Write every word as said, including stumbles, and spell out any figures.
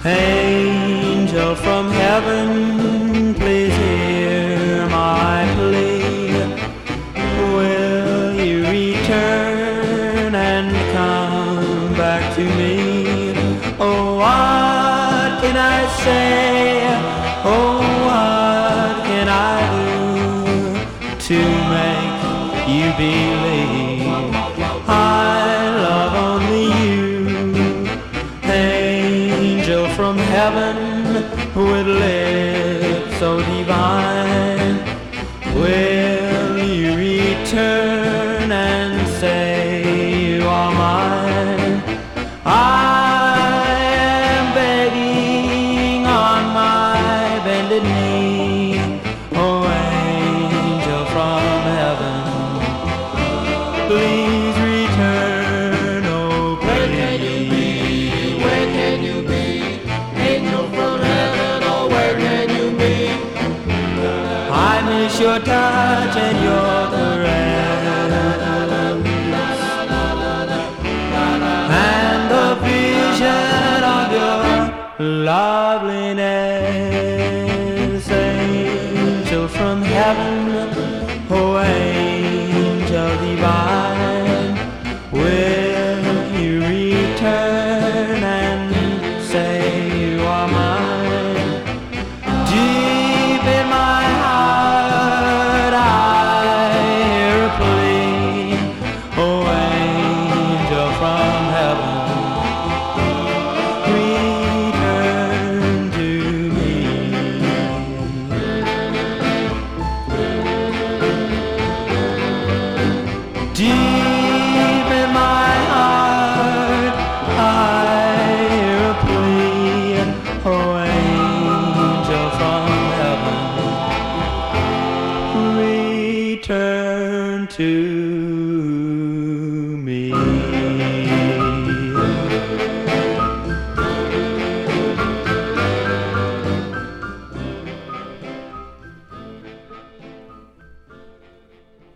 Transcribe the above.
Angel from heaven, please hear my plea. Will you return and come back to me? Oh, what can I say? Oh, what can I do to make you believe I love only you? Angel from heaven with lips so divine, will you return and say you are mine? I am begging on my bended knee. Oh, angel from heaven, please return. Oh, where can you be? Where can you be? Angel from heaven, oh, where can you be? I miss your touch and your caress, and the vision of your loveliness. Angel from heaven, oh, angel divine, will you return and say you are mine? Deep in my heart I hear a plea. Oh, angel from heaven, return to me. Deep in my heart I hear a plea. Oh, angel from heaven, return to